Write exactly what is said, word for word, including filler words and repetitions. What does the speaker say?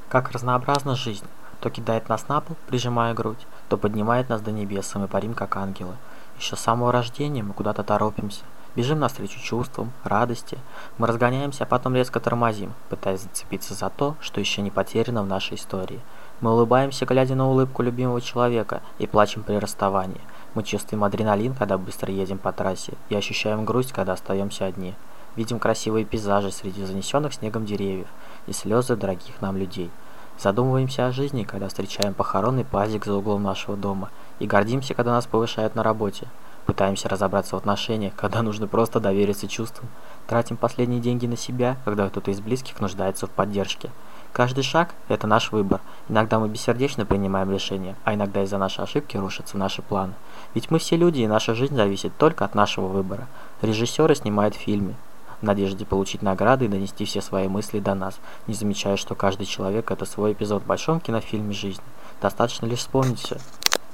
Как разнообразна жизнь, то кидает нас на пол, прижимая грудь, то поднимает нас до небес, и мы парим, как ангелы. Еще с самого рождения мы куда-то торопимся, бежим навстречу чувствам, радости. Мы разгоняемся, а потом резко тормозим, пытаясь зацепиться за то, что еще не потеряно в нашей истории. Мы улыбаемся, глядя на улыбку любимого человека, и плачем при расставании. Мы чувствуем адреналин, когда быстро едем по трассе, и ощущаем грусть, когда остаемся одни. Видим красивые пейзажи среди занесенных снегом деревьев и слезы дорогих нам людей. Задумываемся о жизни, когда встречаем похоронный пазик за углом нашего дома, и гордимся, когда нас повышают на работе. Пытаемся разобраться в отношениях, когда нужно просто довериться чувствам. Тратим последние деньги на себя, когда кто-то из близких нуждается в поддержке. Каждый шаг – это наш выбор. Иногда мы бессердечно принимаем решения, а иногда из-за нашей ошибки рушатся наши планы. Ведь мы все люди, и наша жизнь зависит только от нашего выбора. Режиссеры снимают фильмы в надежде получить награды и донести все свои мысли до нас, не замечая, что каждый человек – это свой эпизод в большом кинофильме жизни. Достаточно лишь вспомнить все.